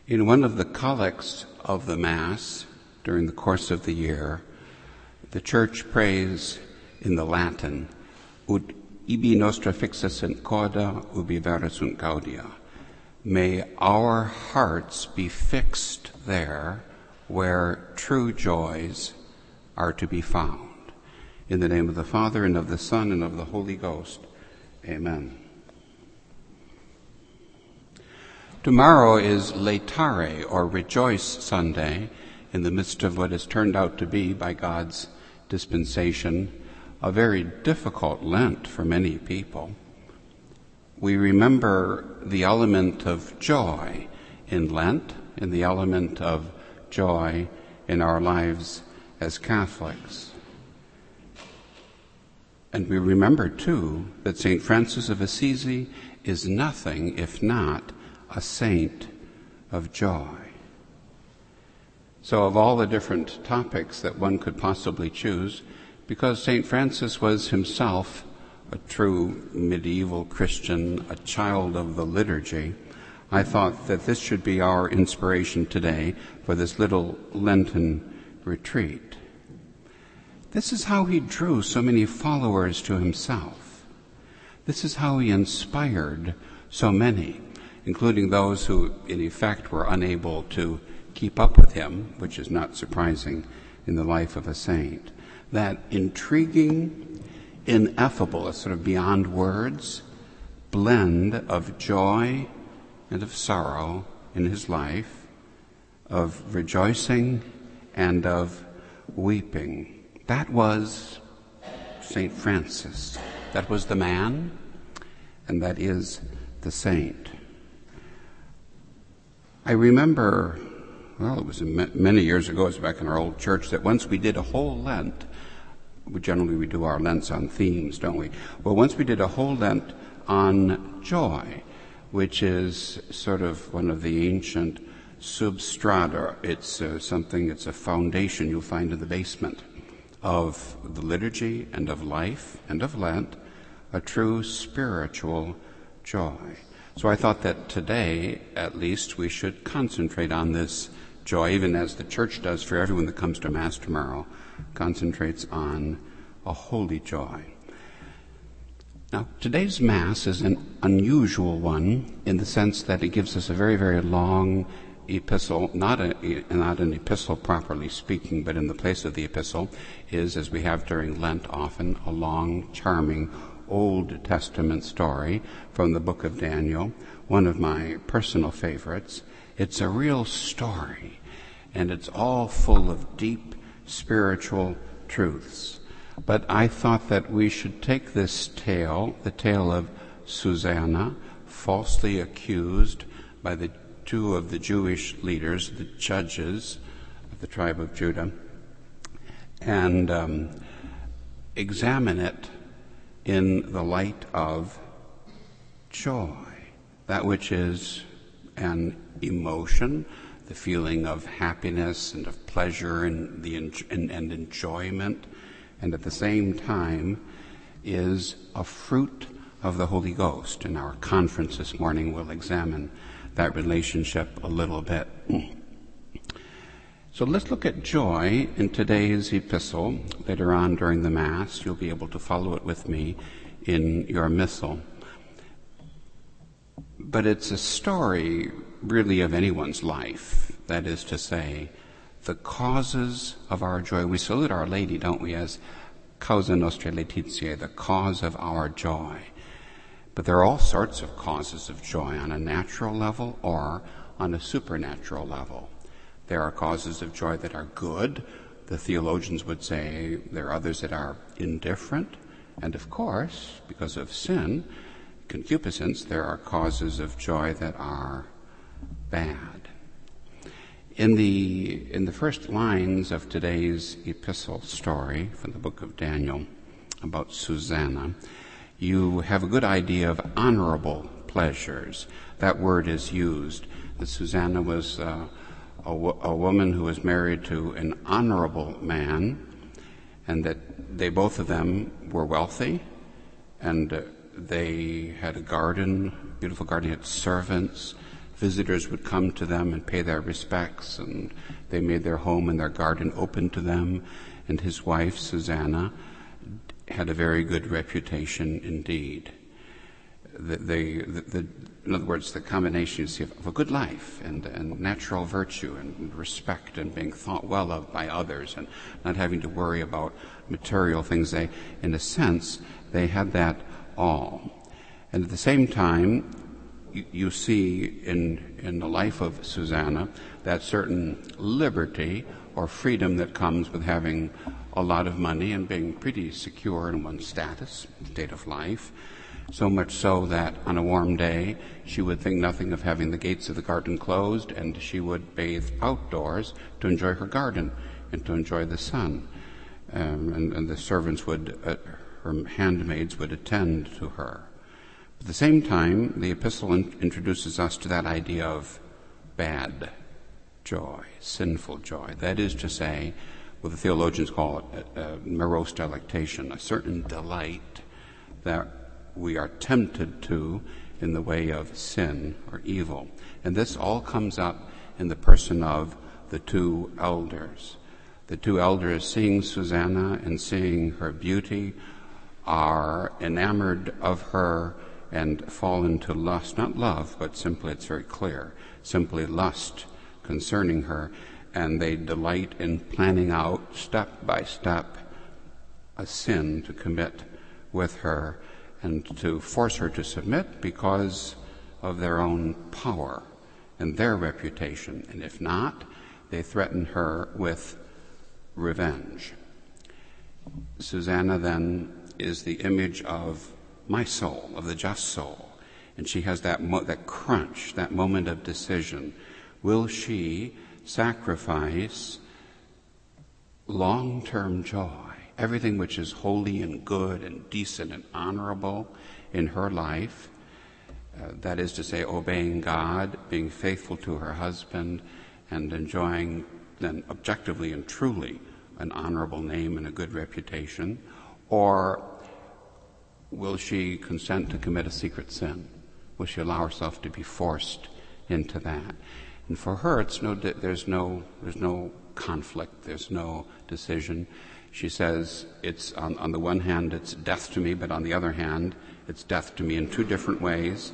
In one of the collects of the Mass during the course of the year, the Church prays in the Latin, Ut ibi nostra fixa sunt cauda, ubi vera sunt gaudia. May our hearts be fixed there where true joys are to be found. In the name of the Father, and of the Son, and of the Holy Ghost. Amen. Tomorrow is Laetare, or Rejoice Sunday, in the midst of what has turned out to be, by God's dispensation, a very difficult Lent for many people. We remember the element of joy in Lent, and the element of joy in our lives as Catholics. And we remember, too, that St. Francis of Assisi is nothing if not a saint of joy. So of all the different topics that one could possibly choose, because St. Francis was himself a true medieval Christian, a child of the liturgy, I thought that this should be our inspiration today for this little Lenten retreat. This is how he drew so many followers to himself. This is how he inspired so many, including those who, in effect, were unable to keep up with him, which is not surprising in the life of a saint. That intriguing, ineffable, a sort of beyond words, blend of joy and of sorrow in his life, of rejoicing and of weeping. That was St. Francis. That was the man, and that is the saint. I remember, well, it was many years ago, it was back in our old church, that once we did a whole Lent. We do our Lents on themes, don't we? Well, once we did a whole Lent on joy, which is sort of one of the ancient substrata. It's it's a foundation you'll find in the basement of the liturgy and of life and of Lent, a true spiritual joy. So I thought that today, at least, we should concentrate on this joy, even as the Church does for everyone that comes to Mass tomorrow, concentrates on a holy joy. Now, today's Mass is an unusual one in the sense that it gives us a very, very long epistle, not an epistle properly speaking, but in the place of the epistle is, as we have during Lent often, a long, charming Old Testament story from the book of Daniel, one of my personal favorites. It's a real story, and it's all full of deep spiritual truths. But I thought that we should take this tale, the tale of Susanna, falsely accused by the two of the Jewish leaders, the judges of the tribe of Judah, and examine it in the light of joy, that which is an emotion, the feeling of happiness and of pleasure and and enjoyment, and at the same time is a fruit of the Holy Ghost. In our conference this morning, we'll examine that relationship a little bit. So let's look at joy in today's epistle. Later on during the Mass, you'll be able to follow it with me in your missal. But it's a story really of anyone's life. That is to say, the causes of our joy. We salute Our Lady, don't we, as Causa Nostrae Laetitiae, the cause of our joy. But there are all sorts of causes of joy on a natural level or on a supernatural level. There are causes of joy that are good. The theologians would say there are others that are indifferent. And of course, because of sin, concupiscence, there are causes of joy that are bad. In the first lines of today's epistle story from the book of Daniel about Susanna, you have a good idea of honorable pleasures. That word is used. That Susanna was a woman who was married to an honorable man, and that they both of them were wealthy, and they had a garden, beautiful garden, had servants, visitors would come to them and pay their respects, and they made their home and their garden open to them. And his wife, Susanna, had a very good reputation indeed. In other words, the combination, you see, of a good life and natural virtue and respect and being thought well of by others and not having to worry about material things. In a sense, they had that all. And at the same time, you see in the life of Susanna that certain liberty or freedom that comes with having a lot of money and being pretty secure in one's state of life, so much so that on a warm day she would think nothing of having the gates of the garden closed, and she would bathe outdoors to enjoy her garden and to enjoy the sun. And the servants her handmaids would attend to her. At the same time, the epistle introduces us to that idea of bad joy, sinful joy. That is to say, what the theologians call it morose delectation, a certain delight that we are tempted to in the way of sin or evil. And this all comes up in the person of the two elders. The two elders, seeing Susanna and seeing her beauty, are enamored of her and fall into lust, not love, but simply, it's very clear, simply lust concerning her, and they delight in planning out step by step a sin to commit with her and to force her to submit because of their own power and their reputation. And if not, they threaten her with revenge. Susanna then is the image of my soul, of the just soul. And she has that crunch, that moment of decision. Will she sacrifice long-term joy, everything which is holy and good and decent and honorable in her life, that is to say, obeying God, being faithful to her husband, and enjoying then objectively and truly an honorable name and a good reputation? Or will she consent to commit a secret sin? Will she allow herself to be forced into that? And for her, there's no conflict, there's no decision. She says, it's on the one hand, it's death to me, but on the other hand, it's death to me in two different ways.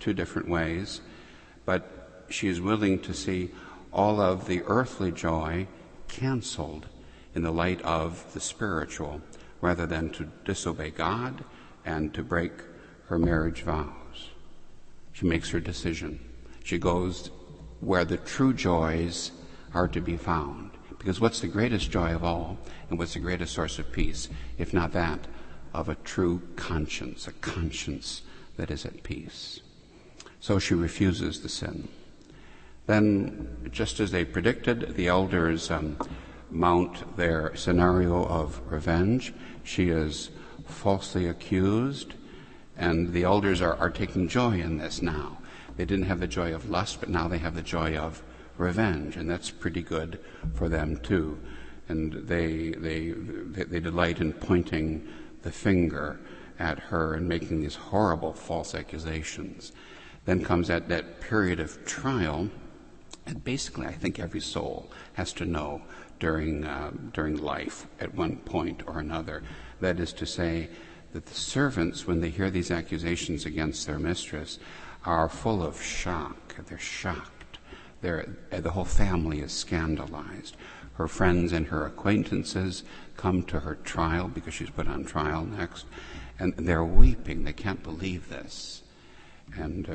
But she is willing to see all of the earthly joy canceled in the light of the spiritual, rather than to disobey God and to break her marriage vows. She makes her decision. She goes where the true joys are to be found. Because what's the greatest joy of all, and what's the greatest source of peace, if not that of a true conscience, a conscience that is at peace? So she refuses the sin. Then, just as they predicted, the elders mount their scenario of revenge. She is falsely accused, and the elders are taking joy in this now. They didn't have the joy of lust, but now they have the joy of revenge, and that's pretty good for them too. And they delight in pointing the finger at her and making these horrible false accusations. Then comes that period of trial, and basically I think every soul has to know during life at one point or another. That is to say, that the servants, when they hear these accusations against their mistress, are full of shock. They're shocked. The whole family is scandalized. Her friends and her acquaintances come to her trial because she's put on trial next, and they're weeping. They can't believe this. And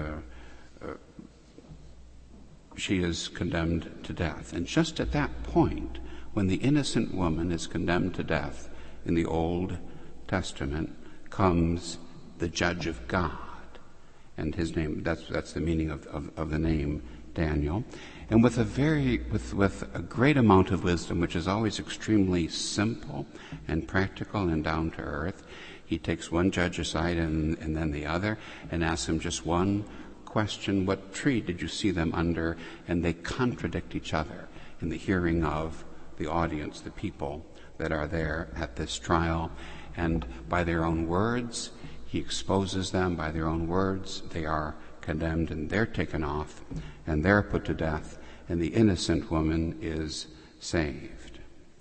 she is condemned to death. And just at that point, when the innocent woman is condemned to death in the Old Testament, comes the judge of God. And his name, that's the meaning of the name Daniel. And with a great amount of wisdom, which is always extremely simple and practical and down to earth, he takes one judge aside and then the other and asks him just one question: what tree did you see them under? And they contradict each other in the hearing of the audience, the people that are there at this trial. And by their own words, he exposes them. By their own words, they are condemned and they're taken off and they're put to death, and the innocent woman is saved.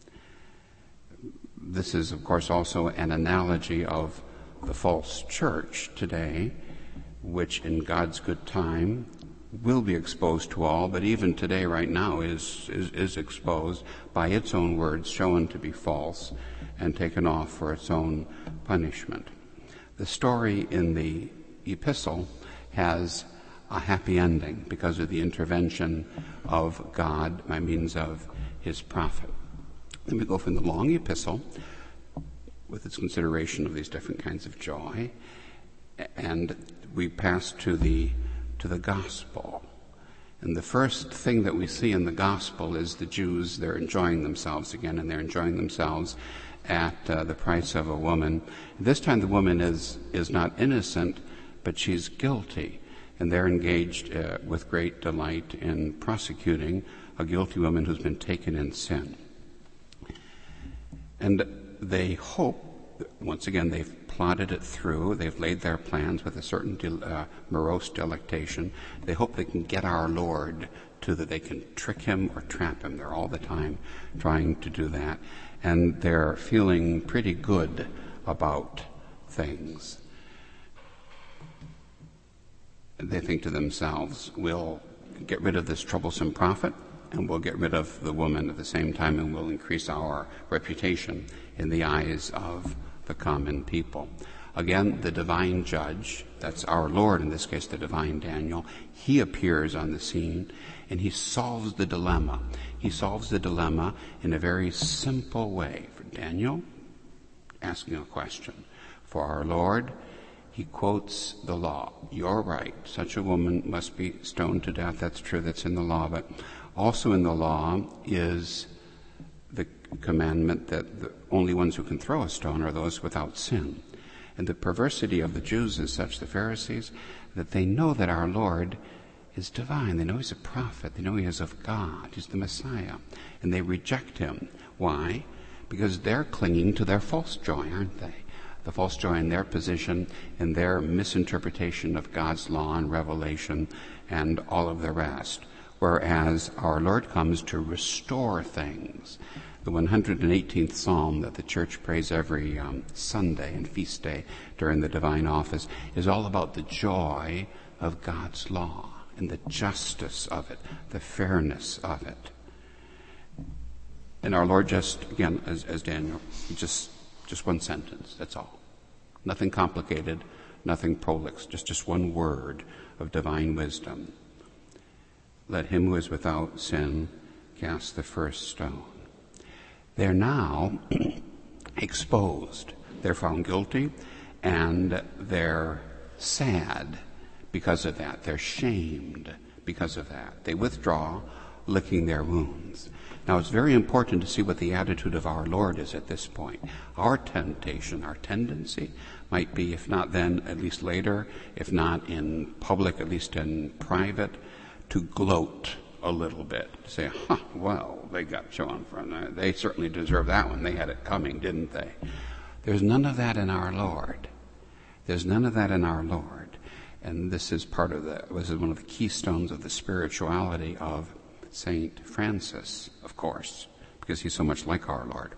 This is, of course, also an analogy of the false church today, which in God's good time will be exposed to all, but even today, right now, is exposed by its own words, shown to be false, and taken off for its own punishment. The story in the epistle has a happy ending because of the intervention of God by means of his prophet. Then we go from the long epistle with its consideration of these different kinds of joy, and we pass to the gospel. And the first thing that we see in the gospel is the Jews, they're enjoying themselves again, and they're enjoying themselves at the price of a woman. This time the woman is not innocent, but she's guilty, and they're engaged with great delight in prosecuting a guilty woman who's been taken in sin. And they hope, once again, they've plotted it through, they've laid their plans with a certain morose delectation. They hope they can get our Lord to that they can trick him or trap him. They're all the time trying to do that. And they're feeling pretty good about things. They think to themselves, we'll get rid of this troublesome prophet, and we'll get rid of the woman at the same time, and we'll increase our reputation in the eyes of the common people. Again, the divine judge, that's our Lord, in this case the divine Daniel, he appears on the scene, and he solves the dilemma. He solves the dilemma in a very simple way. For Daniel, asking a question. For our Lord, he quotes the law. You're right. Such a woman must be stoned to death. That's true. That's in the law. But also in the law is the commandment that the only ones who can throw a stone are those without sin. And the perversity of the Jews is such, the Pharisees, that they know that our Lord is divine. They know he's a prophet. They know he is of God. He's the Messiah. And they reject him. Why? Because they're clinging to their false joy, aren't they? The false joy in their position, in their misinterpretation of God's law and revelation and all of the rest. Whereas our Lord comes to restore things. The 118th Psalm that the church prays every Sunday and feast day during the divine office is all about the joy of God's law and the justice of it, the fairness of it. And our Lord just, again, as Daniel, just one sentence, that's all. Nothing complicated, nothing prolix, just one word of divine wisdom. Let him who is without sin cast the first stone. They're now exposed. They're found guilty, and they're sad because of that. They're shamed because of that. They withdraw, licking their wounds. Now, it's very important to see what the attitude of our Lord is at this point. Our temptation, our tendency might be, if not then, at least later, if not in public, at least in private, to gloat a little bit. To say, well, they got shown from they certainly deserve that one. They had it coming, didn't they? There's none of that in our Lord. There's none of that in our Lord. And this is one of the keystones of the spirituality of Saint Francis, of course, because he's so much like our Lord.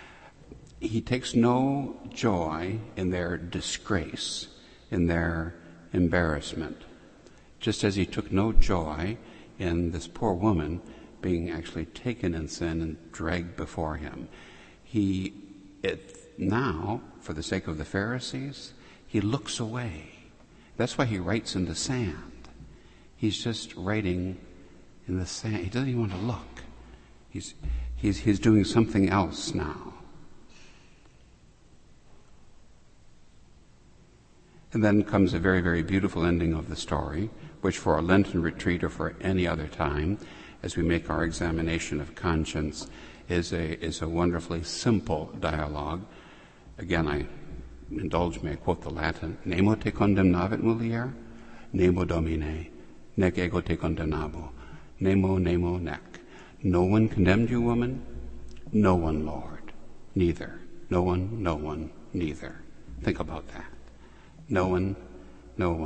He takes no joy in their disgrace, in their embarrassment, just as he took no joy in this poor woman being actually taken in sin and dragged before him. Now, for the sake of the Pharisees, he looks away. That's why he writes in the sand. He's just writing in the sand. He doesn't even want to look. He's doing something else now. And then comes a very, very beautiful ending of the story, which for a Lenten retreat or for any other time, as we make our examination of conscience, is a wonderfully simple dialogue. Again, indulge me, I quote the Latin, Nemo te condemnavit mulier, nemo domine, nec ego te condemnabo, nemo nec. No one condemned you, woman? No one, Lord. Neither. No one, neither. Think about that. No one,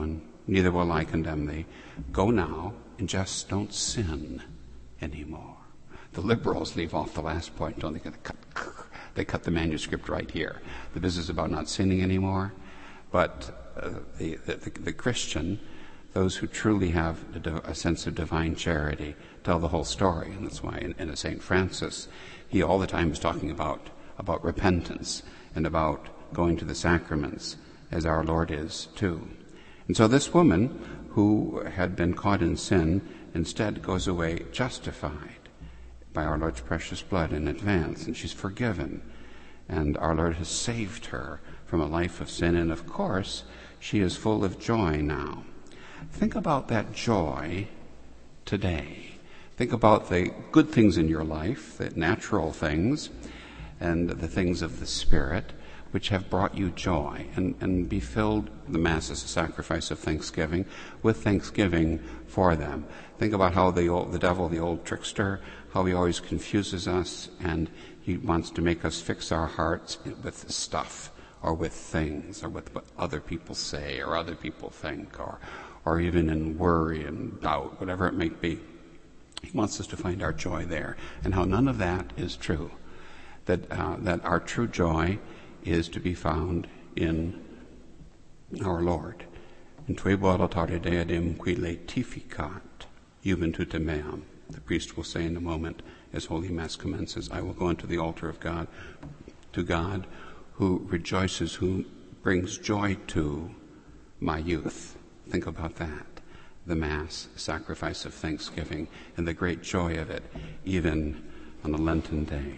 neither will I condemn thee. Go now and just don't sin anymore. The liberals leave off the last point, don't they? They cut the manuscript right here. The business about not sinning anymore. But the Christian, those who truly have a sense of divine charity, tell the whole story. And that's why in St. Francis, he all the time is talking about repentance and about going to the sacraments, as our Lord is too. And so this woman who had been caught in sin instead goes away justified by our Lord's precious blood in advance, and she's forgiven. And our Lord has saved her from a life of sin, and of course, she is full of joy now. Think about that joy today. Think about the good things in your life, the natural things, and the things of the Spirit, which have brought you joy, and be filled, the Mass is a sacrifice of thanksgiving, with thanksgiving for them. Think about how the devil, the old trickster, how he always confuses us, and he wants to make us fix our hearts with stuff, or with things, or with what other people say, or other people think, or even in worry and doubt, whatever it may be. He wants us to find our joy there, and how none of that is true. That our true joy is to be found in our Lord. In Tuebo adotare deadem qui laetificat juventutem meam. The priest will say in a moment, as Holy Mass commences, I will go into the altar of God, to God who rejoices, who brings joy to my youth. Think about that. The Mass, sacrifice of thanksgiving, and the great joy of it, even on a Lenten day.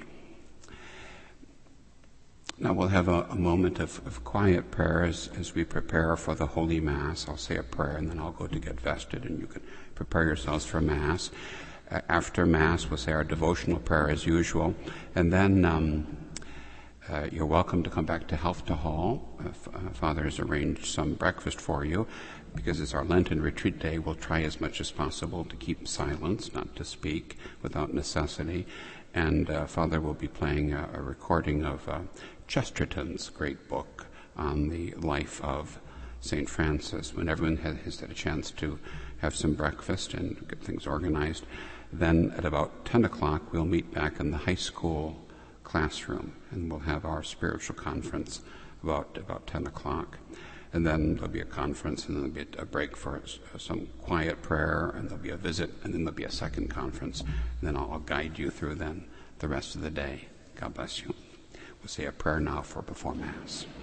Now we'll have a moment of quiet prayer as we prepare for the Holy Mass. I'll say a prayer and then I'll go to get vested, and you can prepare yourselves for Mass. After Mass, we'll say our devotional prayer as usual, and then you're welcome to come back to Helfta Hall. Father has arranged some breakfast for you. Because it's our Lenten retreat day, we'll try as much as possible to keep silence, not to speak without necessity. And Father will be playing a recording of Chesterton's great book on the life of St. Francis. When everyone has had a chance to have some breakfast and get things organized, then at about 10 o'clock we'll meet back in the high school classroom, and we'll have our spiritual conference about 10 o'clock. And then there'll be a conference, and then there'll be a break for some quiet prayer, and there'll be a visit, and then there'll be a second conference. And then I'll guide you through then the rest of the day. God bless you. We'll say a prayer now for before Mass.